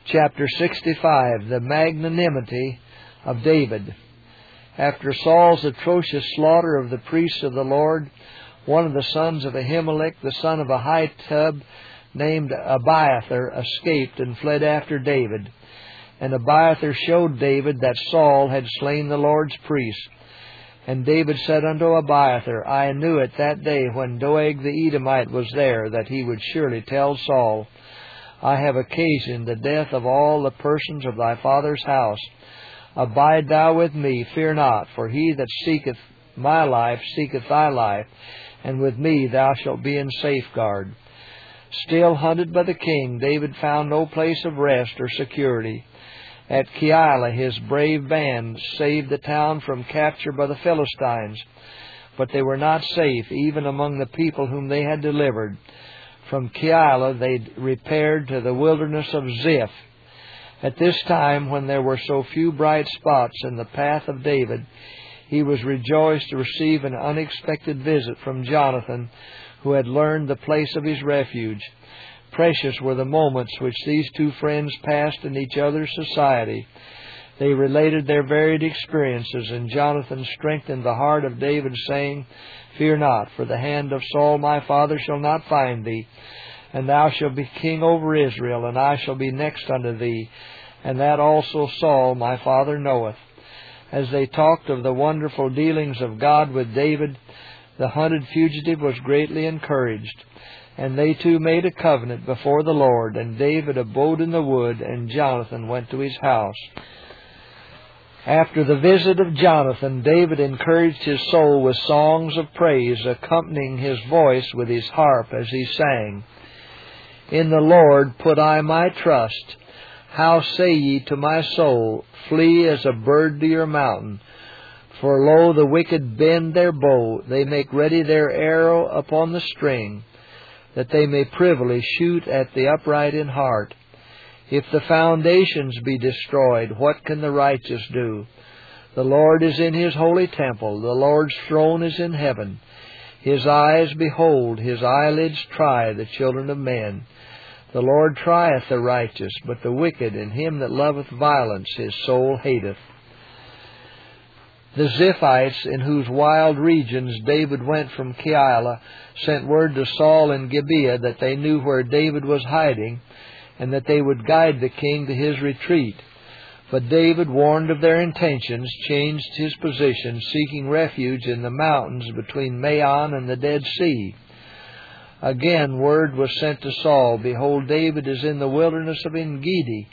Chapter 65, the magnanimity of David. After Saul's atrocious slaughter of the priests of the Lord, one of the sons of Ahimelech, the son of Ahitub, named Abiathar, escaped and fled after David. And Abiathar showed David that Saul had slain the Lord's priests. And David said unto Abiathar, I knew it that day when Doeg the Edomite was there, that he would surely tell Saul, I have occasioned the death of all the persons of thy father's house. Abide thou with me, fear not, for he that seeketh my life seeketh thy life, and with me thou shalt be in safeguard. Still hunted by the king, David found no place of rest or security. At Keilah his brave band saved the town from capture by the Philistines, but they were not safe even among the people whom they had delivered. From Keilah they repaired to the wilderness of Ziph. At this time, when there were so few bright spots in the path of David, he was rejoiced to receive an unexpected visit from Jonathan, who had learned the place of his refuge. Precious were the moments which these two friends passed in each other's society. They related their varied experiences, and Jonathan strengthened the heart of David, saying, Fear not, for the hand of Saul my father shall not find thee, and thou shalt be king over Israel, and I shall be next unto thee, and that also Saul my father knoweth. As they talked of the wonderful dealings of God with David, the hunted fugitive was greatly encouraged, and they two made a covenant before the Lord, and David abode in the wood, and Jonathan went to his house. After the visit of Jonathan, David encouraged his soul with songs of praise, accompanying his voice with his harp as he sang. In the Lord put I my trust. How say ye to my soul, Flee as a bird to your mountain? For lo, the wicked bend their bow, they make ready their arrow upon the string, that they may privily shoot at the upright in heart. If the foundations be destroyed, what can the righteous do? The Lord is in his holy temple, the Lord's throne is in heaven. His eyes behold, his eyelids try the children of men. The Lord trieth the righteous, but the wicked and him that loveth violence his soul hateth. The Ziphites, in whose wild regions David went from Keilah, sent word to Saul and Gibeah that they knew where David was hiding, and that they would guide the king to his retreat. But David, warned of their intentions, changed his position, seeking refuge in the mountains between Maon and the Dead Sea. Again word was sent to Saul, Behold, David is in the wilderness of En-gedi.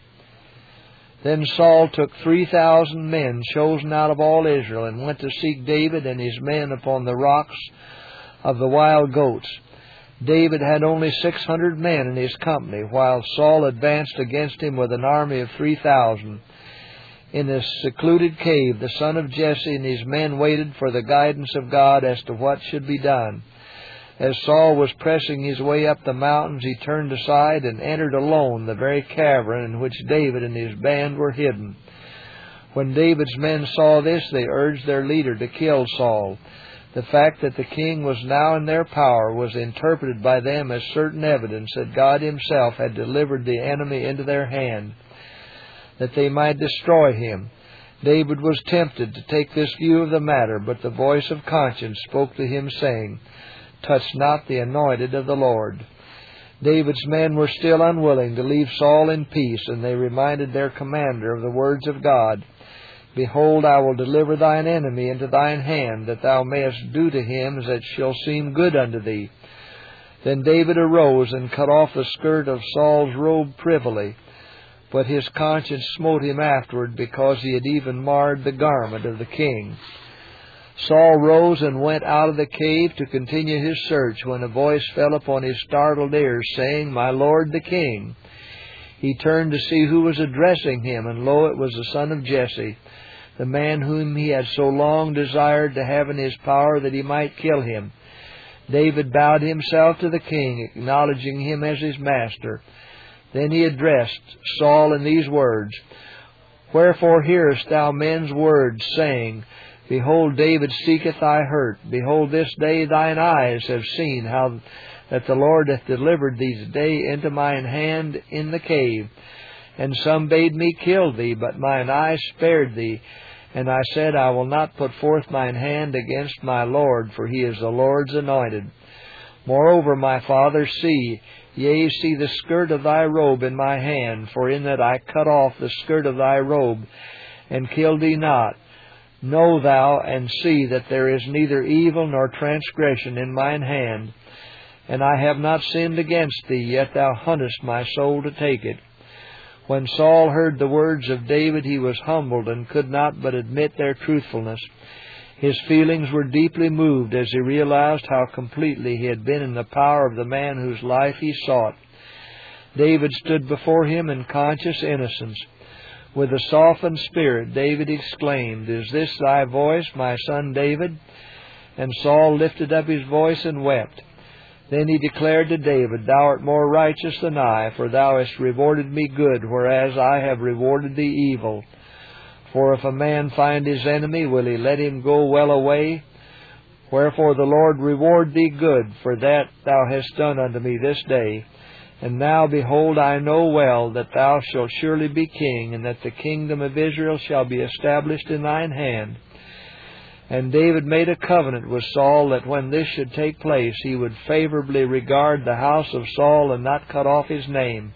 Then Saul took 3,000 men, chosen out of all Israel, and went to seek David and his men upon the rocks of the wild goats. David had only 600 men in his company, while Saul advanced against him with an army of 3,000. In a secluded cave, the son of Jesse and his men waited for the guidance of God as to what should be done. As Saul was pressing his way up the mountains, he turned aside and entered alone the very cavern in which David and his band were hidden. When David's men saw this, they urged their leader to kill Saul. The fact that the king was now in their power was interpreted by them as certain evidence that God himself had delivered the enemy into their hand, that they might destroy him. David was tempted to take this view of the matter, but the voice of conscience spoke to him, saying, Touch not the anointed of the Lord. David's men were still unwilling to leave Saul in peace, and they reminded their commander of the words of God. Behold, I will deliver thine enemy into thine hand, that thou mayest do to him as it shall seem good unto thee. Then David arose and cut off the skirt of Saul's robe privily, but his conscience smote him afterward, because he had even marred the garment of the king. Saul rose and went out of the cave to continue his search, when a voice fell upon his startled ears, saying, My lord the king. He turned to see who was addressing him, and lo, it was the son of Jesse, the man whom he had so long desired to have in his power, that he might kill him. David bowed himself to the king, acknowledging him as his master. Then he addressed Saul in these words, Wherefore hearest thou men's words, saying, Behold, David seeketh thy hurt. Behold, this day thine eyes have seen how that the Lord hath delivered thee today into mine hand in the cave. And some bade me kill thee, but mine eyes spared thee. And I said, I will not put forth mine hand against my Lord, for he is the Lord's anointed. Moreover, my father, see the skirt of thy robe in my hand, for in that I cut off the skirt of thy robe, and killed thee not. Know thou and see that there is neither evil nor transgression in mine hand, and I have not sinned against thee, yet thou huntest my soul to take it. When Saul heard the words of David, he was humbled, and could not but admit their truthfulness. His feelings were deeply moved as he realized how completely he had been in the power of the man whose life he sought. David stood before him in conscious innocence. With a softened spirit, David exclaimed, Is this thy voice, my son David? And Saul lifted up his voice and wept. Then he declared to David, Thou art more righteous than I, for thou hast rewarded me good, whereas I have rewarded thee evil. For if a man find his enemy, will he let him go well away? Wherefore the Lord reward thee good, for that thou hast done unto me this day. And now, behold, I know well that thou shalt surely be king, and that the kingdom of Israel shall be established in thine hand. And David made a covenant with Saul that when this should take place, he would favorably regard the house of Saul and not cut off his name.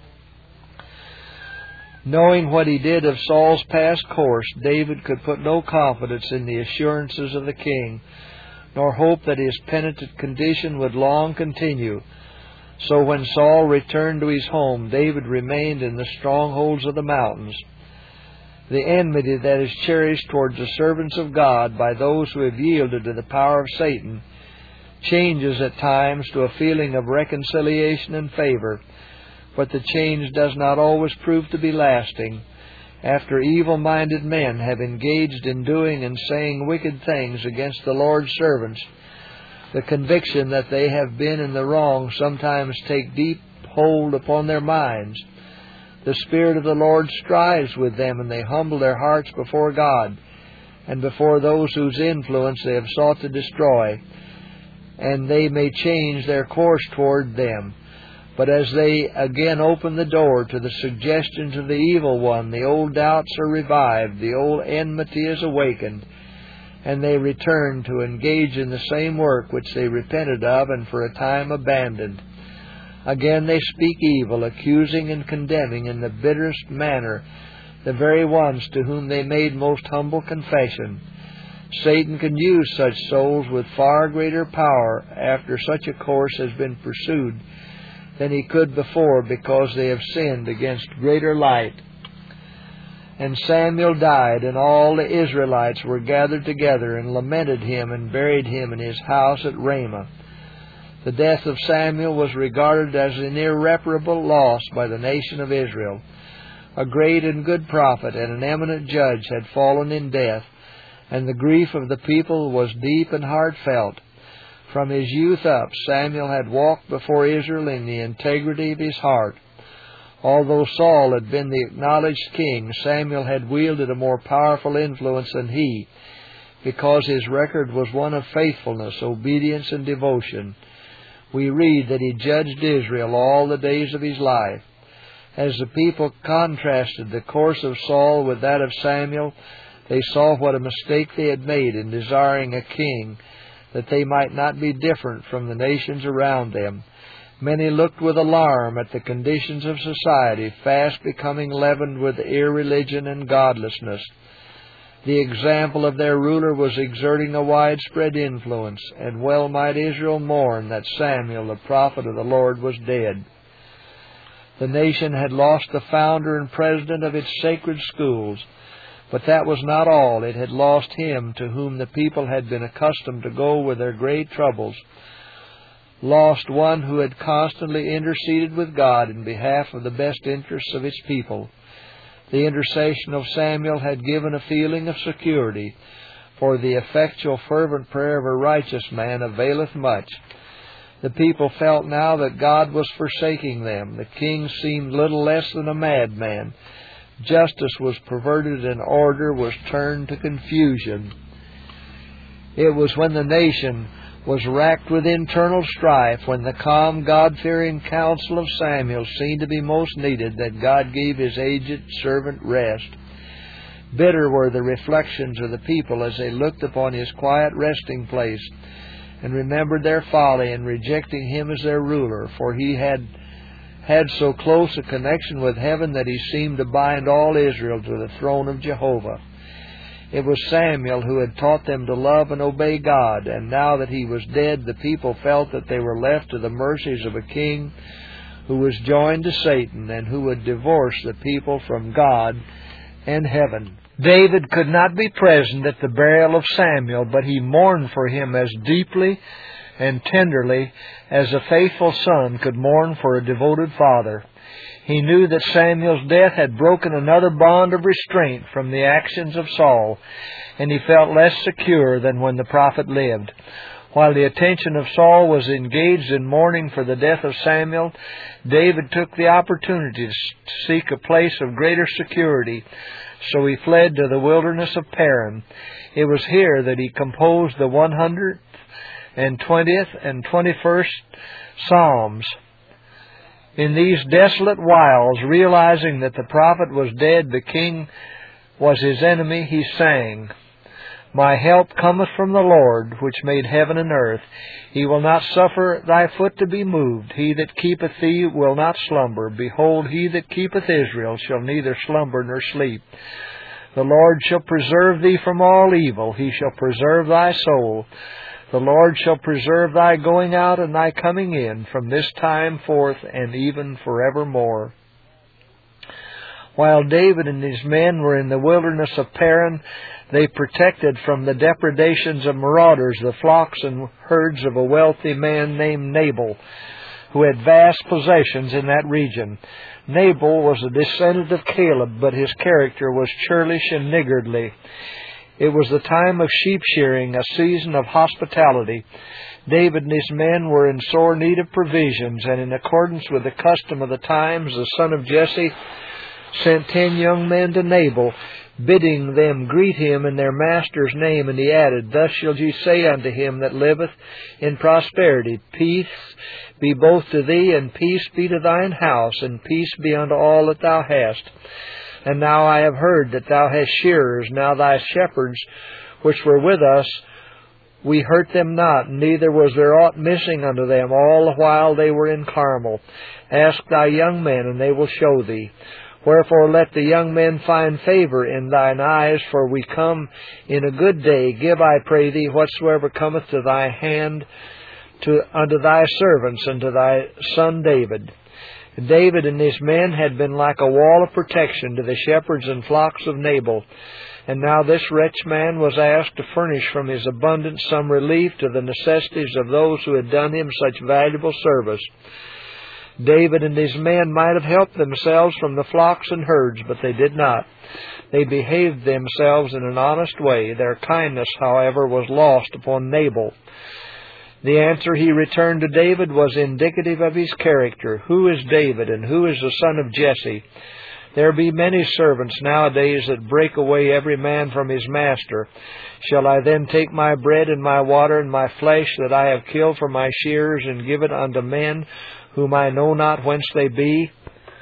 Knowing what he did of Saul's past course, David could put no confidence in the assurances of the king, nor hope that his penitent condition would long continue. So when Saul returned to his home, David remained in the strongholds of the mountains. The enmity that is cherished towards the servants of God by those who have yielded to the power of Satan changes at times to a feeling of reconciliation and favor, but the change does not always prove to be lasting. After evil-minded men have engaged in doing and saying wicked things against the Lord's servants, the conviction that they have been in the wrong sometimes take deep hold upon their minds. The Spirit of the Lord strives with them, and they humble their hearts before God and before those whose influence they have sought to destroy, and they may change their course toward them. But as they again open the door to the suggestions of the evil one, the old doubts are revived, the old enmity is awakened, and they return to engage in the same work which they repented of and for a time abandoned. Again they speak evil, accusing and condemning in the bitterest manner the very ones to whom they made most humble confession. Satan can use such souls with far greater power after such a course has been pursued than he could before, because they have sinned against greater light. And Samuel died, and all the Israelites were gathered together and lamented him and buried him in his house at Ramah. The death of Samuel was regarded as an irreparable loss by the nation of Israel. A great and good prophet and an eminent judge had fallen in death, and the grief of the people was deep and heartfelt. From his youth up, Samuel had walked before Israel in the integrity of his heart. Although Saul had been the acknowledged king, Samuel had wielded a more powerful influence than he, because his record was one of faithfulness, obedience, and devotion. We read that he judged Israel all the days of his life. As the people contrasted the course of Saul with that of Samuel, they saw what a mistake they had made in desiring a king, that they might not be different from the nations around them. Many looked with alarm at the conditions of society, fast becoming leavened with irreligion and godlessness. The example of their ruler was exerting a widespread influence, and well might Israel mourn that Samuel, the prophet of the Lord, was dead. The nation had lost the founder and president of its sacred schools, but that was not all. It had lost him to whom the people had been accustomed to go with their great troubles. Lost one who had constantly interceded with God in behalf of the best interests of its people. The intercession of Samuel had given a feeling of security, for the effectual fervent prayer of a righteous man availeth much. The people felt now that God was forsaking them. The king seemed little less than a madman. Justice was perverted and order was turned to confusion. It was when the nation was racked with internal strife, when the calm, God-fearing counsel of Samuel seemed to be most needed, that God gave His aged servant rest. Bitter were the reflections of the people as they looked upon His quiet resting place, and remembered their folly in rejecting Him as their ruler, for He had so close a connection with heaven that He seemed to bind all Israel to the throne of Jehovah. It was Samuel who had taught them to love and obey God, and now that he was dead, the people felt that they were left to the mercies of a king who was joined to Satan and who would divorce the people from God and heaven. David could not be present at the burial of Samuel, but he mourned for him as deeply and tenderly as a faithful son could mourn for a devoted father. He knew that Samuel's death had broken another bond of restraint from the actions of Saul, and he felt less secure than when the prophet lived. While the attention of Saul was engaged in mourning for the death of Samuel, David took the opportunity to seek a place of greater security, so he fled to the wilderness of Paran. It was here that he composed the 120th and 21st Psalms. In these desolate wilds, realizing that the prophet was dead, the king was his enemy, he sang, "My help cometh from the Lord, which made heaven and earth. He will not suffer thy foot to be moved. He that keepeth thee will not slumber. Behold, he that keepeth Israel shall neither slumber nor sleep. The Lord shall preserve thee from all evil. He shall preserve thy soul. The Lord shall preserve thy going out and thy coming in from this time forth and even forevermore." While David and his men were in the wilderness of Paran, they protected from the depredations of marauders the flocks and herds of a wealthy man named Nabal, who had vast possessions in that region. Nabal was a descendant of Caleb, but his character was churlish and niggardly. It was the time of sheep shearing, a season of hospitality. David and his men were in sore need of provisions, and in accordance with the custom of the times, the son of Jesse sent 10 young men to Nabal, bidding them greet him in their master's name. And he added, "Thus shall ye say unto him that liveth in prosperity, Peace be both to thee, and peace be to thine house, and peace be unto all that thou hast. And now I have heard that thou hast shearers. Now thy shepherds which were with us, we hurt them not, neither was there aught missing unto them all the while they were in Carmel. Ask thy young men, and they will show thee. Wherefore let the young men find favor in thine eyes, for we come in a good day. Give, I pray thee, whatsoever cometh to thy hand unto thy servants and to thy son David." David and his men had been like a wall of protection to the shepherds and flocks of Nabal, and now this wretched man was asked to furnish from his abundance some relief to the necessities of those who had done him such valuable service. David and his men might have helped themselves from the flocks and herds, but they did not. They behaved themselves in an honest way. Their kindness, however, was lost upon Nabal. The answer he returned to David was indicative of his character. "Who is David, and who is the son of Jesse? There be many servants nowadays that break away every man from his master. Shall I then take my bread and my water and my flesh that I have killed for my shearers, and give it unto men whom I know not whence they be?"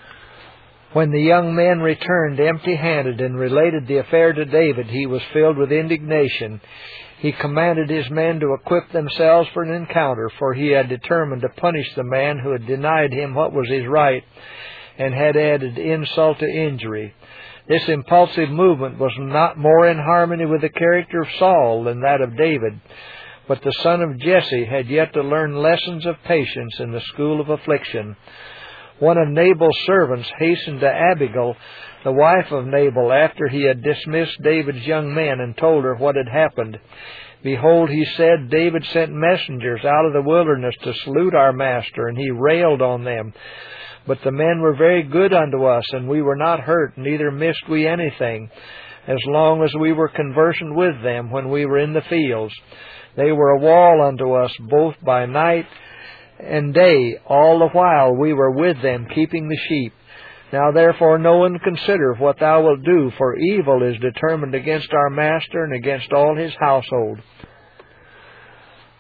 When the young men returned empty-handed and related the affair to David, he was filled with indignation. He commanded his men to equip themselves for an encounter, for he had determined to punish the man who had denied him what was his right and had added insult to injury. This impulsive movement was not more in harmony with the character of Saul than that of David, but the son of Jesse had yet to learn lessons of patience in the school of affliction. One of Nabal's servants hastened to Abigail, the wife of Nabal, after he had dismissed David's young men, and told her what had happened. "Behold," he said, "David sent messengers out of the wilderness to salute our master, and he railed on them. But the men were very good unto us, and we were not hurt, neither missed we anything, as long as we were conversant with them when we were in the fields. They were a wall unto us both by night and day, all the while we were with them keeping the sheep. Now therefore know and consider what thou wilt do, for evil is determined against our master and against all his household."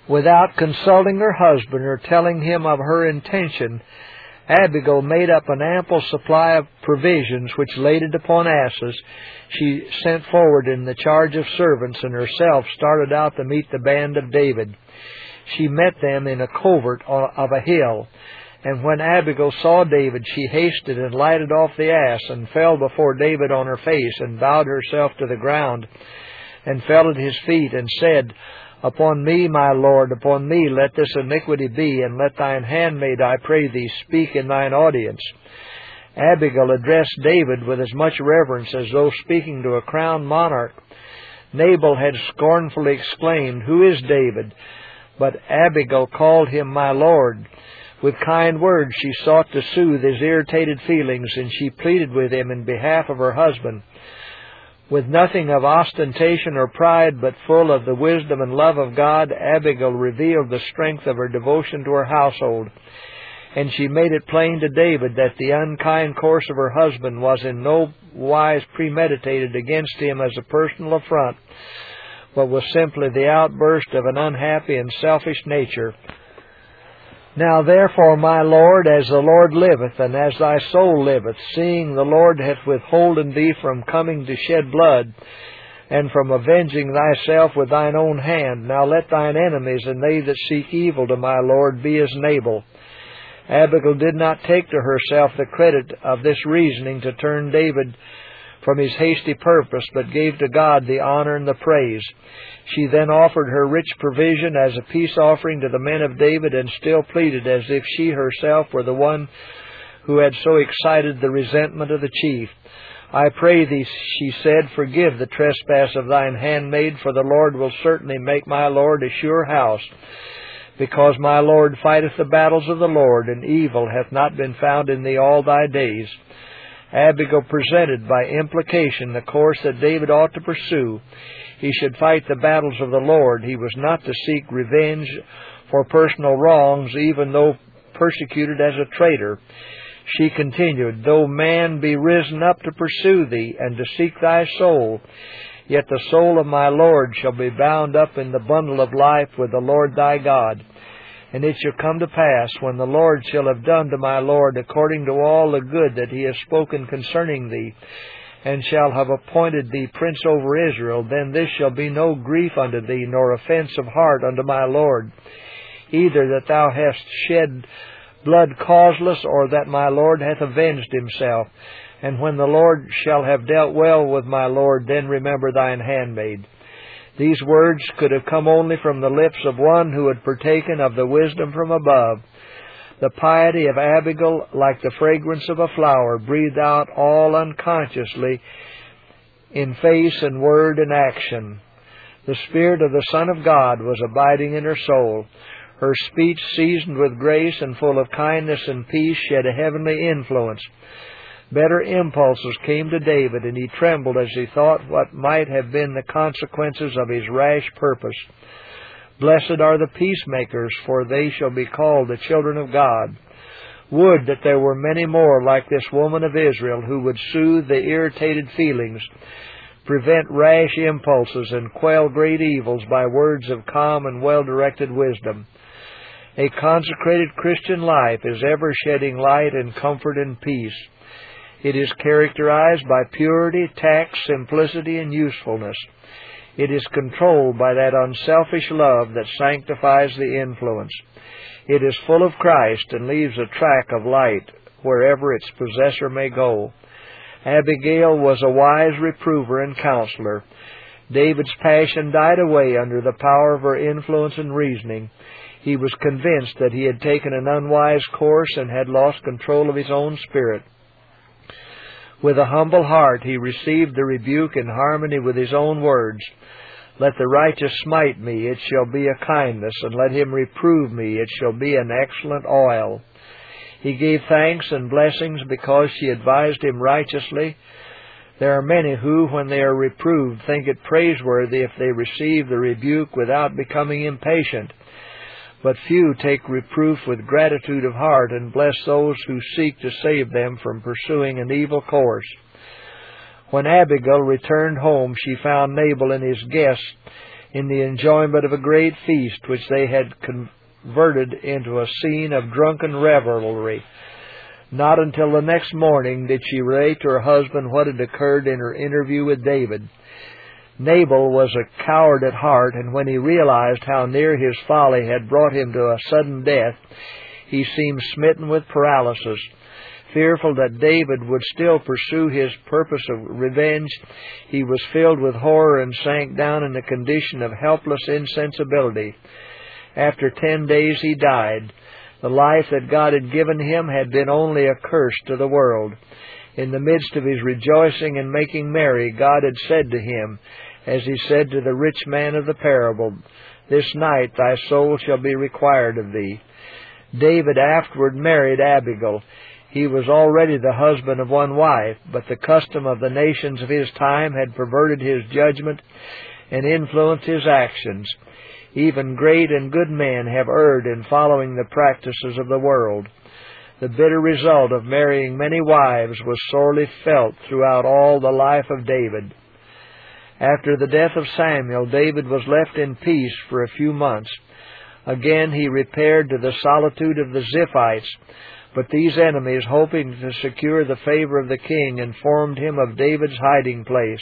Without consulting her husband or telling him of her intention, Abigail made up an ample supply of provisions which, laden upon asses, she sent forward in the charge of servants, and herself started out to meet the band of David. She met them in a covert of a hill, and when Abigail saw David, she hasted and lighted off the ass, and fell before David on her face, and bowed herself to the ground, and fell at his feet, and said, Upon me, my Lord, upon me let this iniquity be, and let thine handmaid, I pray thee, speak in thine audience. Abigail addressed David with as much reverence as though speaking to a crowned monarch. Nabal had scornfully exclaimed, Who is David? But Abigail called him my Lord. With kind words she sought to soothe his irritated feelings, and she pleaded with him in behalf of her husband. With nothing of ostentation or pride, but full of the wisdom and love of God, Abigail revealed the strength of her devotion to her household. And she made it plain to David that the unkind course of her husband was in no wise premeditated against him as a personal affront, but was simply the outburst of an unhappy and selfish nature. Now therefore, my Lord, as the Lord liveth, and as thy soul liveth, seeing the Lord hath withholden thee from coming to shed blood, and from avenging thyself with thine own hand, now let thine enemies and they that seek evil to my Lord be as Nabal. Abigail did not take to herself the credit of this reasoning to turn David from his hasty purpose, but gave to God the honor and the praise. She then offered her rich provision as a peace offering to the men of David, and still pleaded as if she herself were the one who had so excited the resentment of the chief. I pray thee, she said, forgive the trespass of thine handmaid, for the Lord will certainly make my Lord a sure house, because my Lord fighteth the battles of the Lord, and evil hath not been found in thee all thy days. Abigail presented by implication the course that David ought to pursue. He should fight the battles of the Lord. He was not to seek revenge for personal wrongs, even though persecuted as a traitor. She continued, Though man be risen up to pursue thee, and to seek thy soul, yet the soul of my Lord shall be bound up in the bundle of life with the Lord thy God. And it shall come to pass, when the Lord shall have done to my Lord according to all the good that he has spoken concerning thee, and shall have appointed thee prince over Israel, then this shall be no grief unto thee, nor offense of heart unto my Lord, either that thou hast shed blood causeless, or that my Lord hath avenged himself. And when the Lord shall have dealt well with my Lord, then remember thine handmaid. These words could have come only from the lips of one who had partaken of the wisdom from above. The piety of Abigail, like the fragrance of a flower, breathed out all unconsciously in face and word and action. The Spirit of the Son of God was abiding in her soul. Her speech, seasoned with grace and full of kindness and peace, shed a heavenly influence. Better impulses came to David, and he trembled as he thought what might have been the consequences of his rash purpose. Blessed are the peacemakers, for they shall be called the children of God. Would that there were many more like this woman of Israel, who would soothe the irritated feelings, prevent rash impulses, and quell great evils by words of calm and well-directed wisdom. A consecrated Christian life is ever shedding light and comfort and peace. It is characterized by purity, tact, simplicity, and usefulness. It is controlled by that unselfish love that sanctifies the influence. It is full of Christ and leaves a track of light wherever its possessor may go. Abigail was a wise reprover and counselor. David's passion died away under the power of her influence and reasoning. He was convinced that he had taken an unwise course and had lost control of his own spirit. With a humble heart he received the rebuke in harmony with his own words. Let the righteous smite me, it shall be a kindness, and let him reprove me, it shall be an excellent oil. He gave thanks and blessings because she advised him righteously. There are many who, when they are reproved, think it praiseworthy if they receive the rebuke without becoming impatient. But few take reproof with gratitude of heart, and bless those who seek to save them from pursuing an evil course. When Abigail returned home, she found Nabal and his guests in the enjoyment of a great feast which they had converted into a scene of drunken revelry. Not until the next morning did she relate to her husband what had occurred in her interview with David. Nabal was a coward at heart, and when he realized how near his folly had brought him to a sudden death, he seemed smitten with paralysis. Fearful that David would still pursue his purpose of revenge, he was filled with horror and sank down in a condition of helpless insensibility. After 10 days he died. The life that God had given him had been only a curse to the world. In the midst of his rejoicing and making merry, God had said to him, as he said to the rich man of the parable, "This night thy soul shall be required of thee." David afterward married Abigail. He was already the husband of one wife, but the custom of the nations of his time had perverted his judgment and influenced his actions. Even great and good men have erred in following the practices of the world. The bitter result of marrying many wives was sorely felt throughout all the life of David. After the death of Samuel, David was left in peace for a few months. Again he repaired to the solitude of the Ziphites, but these enemies, hoping to secure the favor of the king, informed him of David's hiding place.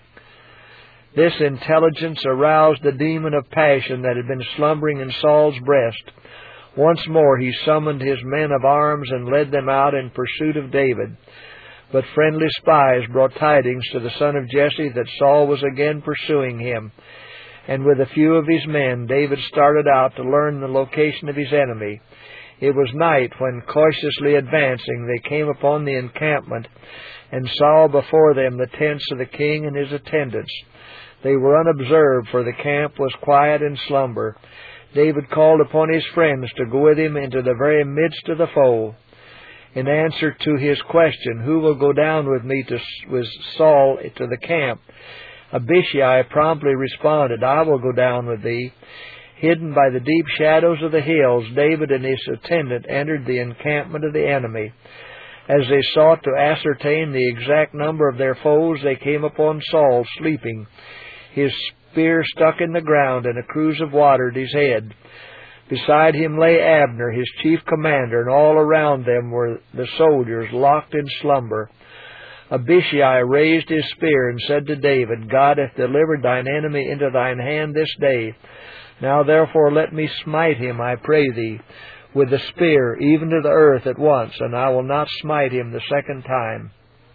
This intelligence aroused the demon of passion that had been slumbering in Saul's breast. Once more he summoned his men of arms and led them out in pursuit of David. But friendly spies brought tidings to the son of Jesse that Saul was again pursuing him. And with a few of his men, David started out to learn the location of his enemy. It was night when, cautiously advancing, they came upon the encampment and saw before them the tents of the king and his attendants. They were unobserved, for the camp was quiet in slumber. David called upon his friends to go with him into the very midst of the foe. In answer to his question, "Who will go down with me with Saul to the camp?" Abishai promptly responded, "I will go down with thee." Hidden by the deep shadows of the hills, David and his attendant entered the encampment of the enemy. As they sought to ascertain the exact number of their foes, they came upon Saul sleeping, his spear stuck in the ground and a cruse of water at his head. Beside him lay Abner, his chief commander, and all around them were the soldiers locked in slumber. Abishai raised his spear and said to David, "God hath delivered thine enemy into thine hand this day. Now therefore let me smite him, I pray thee, with the spear, even to the earth at once, and I will not smite him the second time."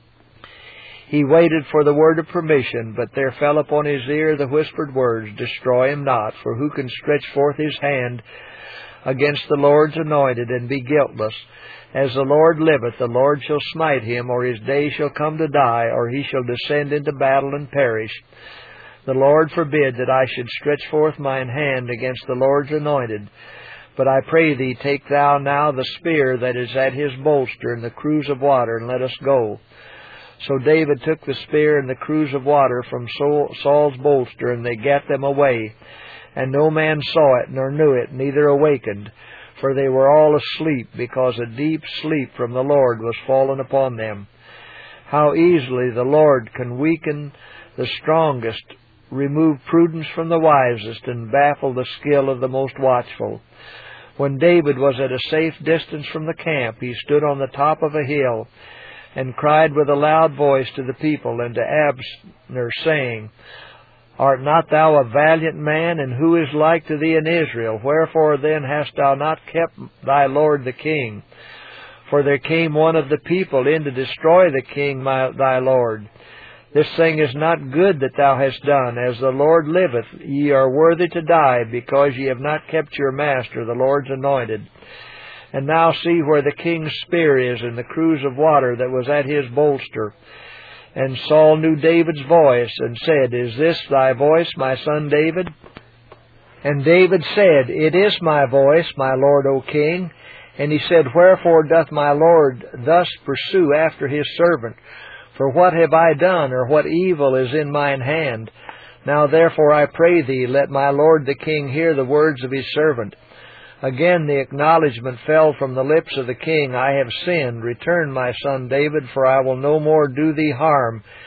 He waited for the word of permission, but there fell upon his ear the whispered words, "Destroy him not, for who can stretch forth his hand against the Lord's anointed and be guiltless? As the Lord liveth, the Lord shall smite him, or his day shall come to die, or he shall descend into battle and perish. The Lord forbid that I should stretch forth mine hand against the Lord's anointed. But I pray thee, take thou now the spear that is at his bolster and the cruse of water, and let us go." So David took the spear and the cruse of water from Saul's bolster, and they gat them away. And no man saw it, nor knew it, neither awakened, for they were all asleep, because a deep sleep from the Lord was fallen upon them. How easily the Lord can weaken the strongest, remove prudence from the wisest, and baffle the skill of the most watchful. When David was at a safe distance from the camp, he stood on the top of a hill, and cried with a loud voice to the people and to Abner, saying, "Art not thou a valiant man, and who is like to thee in Israel? Wherefore then hast thou not kept thy lord the king? For there came one of the people in to destroy the king thy lord. This thing is not good that thou hast done. As the Lord liveth, ye are worthy to die, because ye have not kept your master, the Lord's anointed. And now see where the king's spear is, and the cruse of water that was at his bolster." And Saul knew David's voice, and said, "Is this thy voice, my son David?" And David said, "It is my voice, my lord, O king." And he said, "Wherefore doth my lord thus pursue after his servant? For what have I done, or what evil is in mine hand? Now therefore I pray thee, let my lord the king hear the words of his servant." Again the acknowledgment fell from the lips of the king, "I have sinned. Return, my son David, for I will no more do thee harm."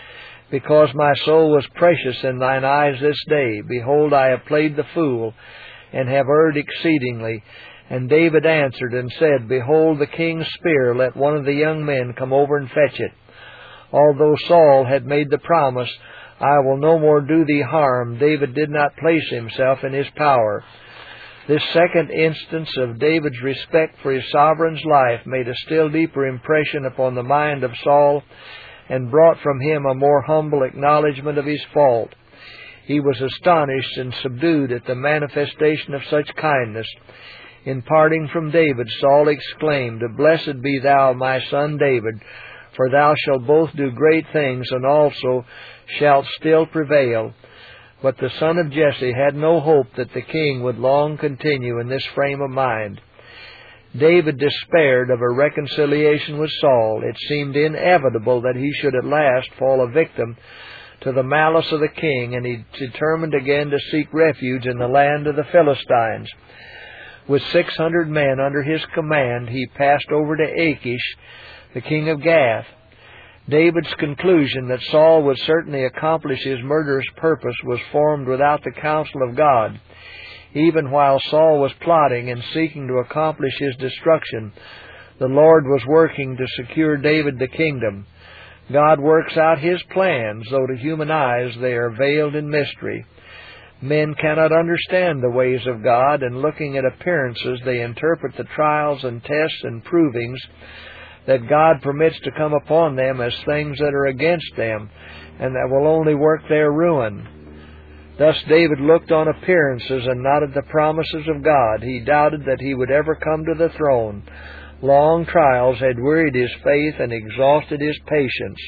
because my soul was precious in thine eyes this day. Behold, I have played the fool, and have erred exceedingly. And David answered and said, Behold the king's spear, let one of the young men come over and fetch it. Although Saul had made the promise, I will no more do thee harm, David did not place himself in his power. This second instance of David's respect for his sovereign's life made a still deeper impression upon the mind of Saul, and brought from him a more humble acknowledgment of his fault. He was astonished and subdued at the manifestation of such kindness. In parting from David, Saul exclaimed, Blessed be thou, my son David, for thou shalt both do great things, and also shalt still prevail. But the son of Jesse had no hope that the king would long continue in this frame of mind. David despaired of a reconciliation with Saul. It seemed inevitable that he should at last fall a victim to the malice of the king, and he determined again to seek refuge in the land of the Philistines. With 600 men under his command, he passed over to Achish, the king of Gath. David's conclusion that Saul would certainly accomplish his murderous purpose was formed without the counsel of God. Even while Saul was plotting and seeking to accomplish his destruction, the Lord was working to secure David the kingdom. God works out His plans, though to human eyes they are veiled in mystery. Men cannot understand the ways of God, and looking at appearances, they interpret the trials and tests and provings that God permits to come upon them as things that are against them, and that will only work their ruin. Thus David looked on appearances and not at the promises of God. He doubted that he would ever come to the throne. Long trials had wearied his faith and exhausted his patience.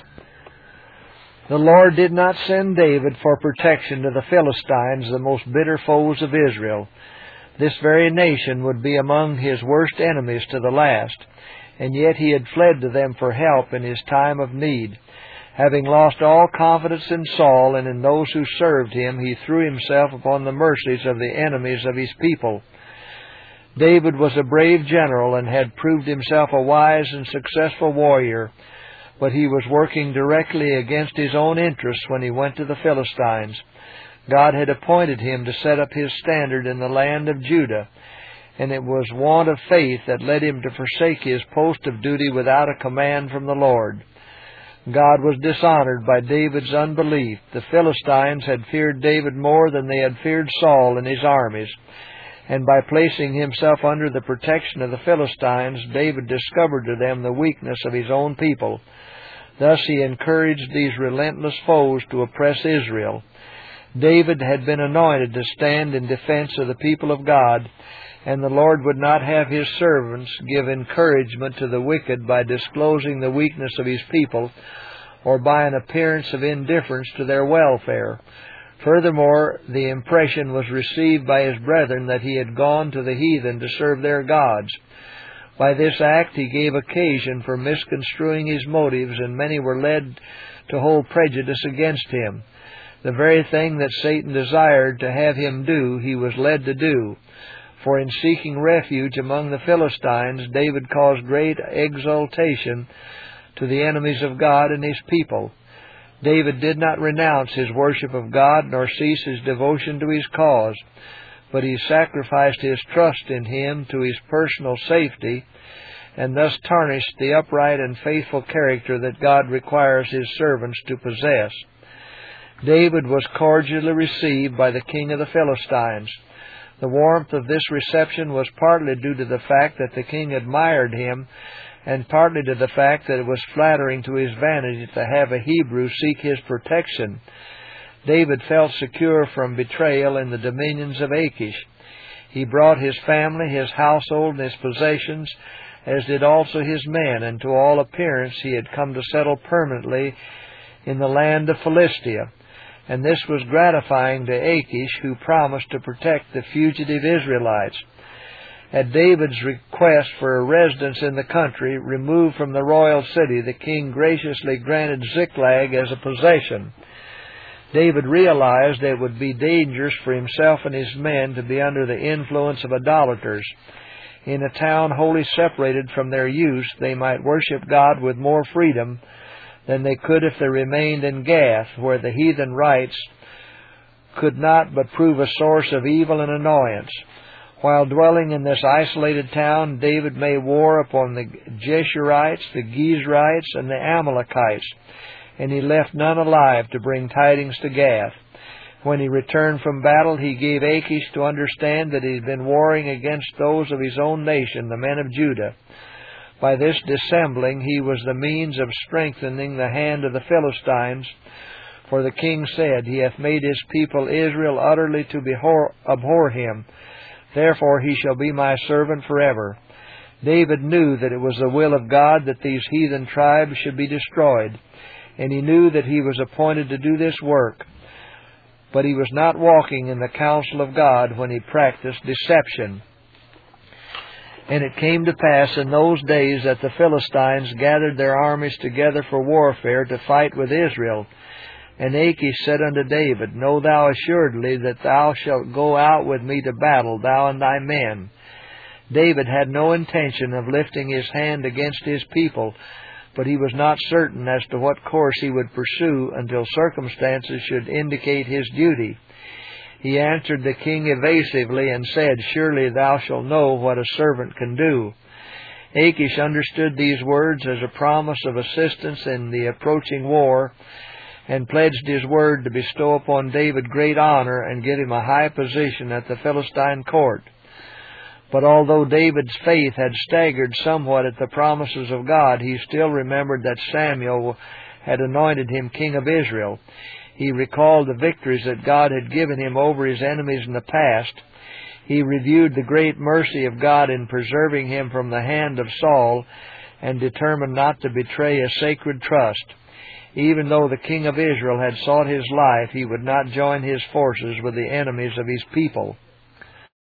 The Lord did not send David for protection to the Philistines, the most bitter foes of Israel. This very nation would be among his worst enemies to the last, and yet he had fled to them for help in his time of need. Having lost all confidence in Saul and in those who served him, he threw himself upon the mercies of the enemies of his people. David was a brave general and had proved himself a wise and successful warrior, but he was working directly against his own interests when he went to the Philistines. God had appointed him to set up his standard in the land of Judah, and it was want of faith that led him to forsake his post of duty without a command from the Lord. God was dishonored by David's unbelief. The Philistines had feared David more than they had feared Saul and his armies, and by placing himself under the protection of the Philistines, David discovered to them the weakness of his own people. Thus he encouraged these relentless foes to oppress Israel. David had been anointed to stand in defense of the people of God, and the Lord would not have His servants give encouragement to the wicked by disclosing the weakness of His people, or by an appearance of indifference to their welfare. Furthermore, the impression was received by his brethren that he had gone to the heathen to serve their gods. By this act he gave occasion for misconstruing his motives, and many were led to hold prejudice against him. The very thing that Satan desired to have him do, he was led to do. For in seeking refuge among the Philistines, David caused great exultation to the enemies of God and His people. David did not renounce his worship of God, nor cease his devotion to His cause, but he sacrificed his trust in Him to his personal safety, and thus tarnished the upright and faithful character that God requires His servants to possess. David was cordially received by the king of the Philistines. The warmth of this reception was partly due to the fact that the king admired him, and partly to the fact that it was flattering to his vanity to have a Hebrew seek his protection. David felt secure from betrayal in the dominions of Achish. He brought his family, his household, and his possessions, as did also his men, and to all appearance he had come to settle permanently in the land of Philistia. And this was gratifying to Achish, who promised to protect the fugitive Israelites. At David's request for a residence in the country, removed from the royal city, the king graciously granted Ziklag as a possession. David realized that it would be dangerous for himself and his men to be under the influence of idolaters. In a town wholly separated from their use, they might worship God with more freedom, than they could if they remained in Gath, where the heathen rites could not but prove a source of evil and annoyance. While dwelling in this isolated town, David made war upon the Jeshurites, the Gezrites, and the Amalekites, and he left none alive to bring tidings to Gath. When he returned from battle, he gave Achish to understand that he had been warring against those of his own nation, the men of Judah. By this dissembling he was the means of strengthening the hand of the Philistines, for the king said, He hath made his people Israel utterly to abhor him. Therefore he shall be my servant forever. David knew that it was the will of God that these heathen tribes should be destroyed, and he knew that he was appointed to do this work. But he was not walking in the counsel of God when he practiced deception. And it came to pass in those days that the Philistines gathered their armies together for warfare to fight with Israel. And Achish said unto David, Know thou assuredly that thou shalt go out with me to battle, thou and thy men. David had no intention of lifting his hand against his people, but he was not certain as to what course he would pursue until circumstances should indicate his duty. He answered the king evasively and said, Surely thou shalt know what a servant can do. Achish understood these words as a promise of assistance in the approaching war, and pledged his word to bestow upon David great honor and give him a high position at the Philistine court. But although David's faith had staggered somewhat at the promises of God, he still remembered that Samuel had anointed him king of Israel. He recalled the victories that God had given him over his enemies in the past. He reviewed the great mercy of God in preserving him from the hand of Saul, and determined not to betray a sacred trust. Even though the king of Israel had sought his life, he would not join his forces with the enemies of his people.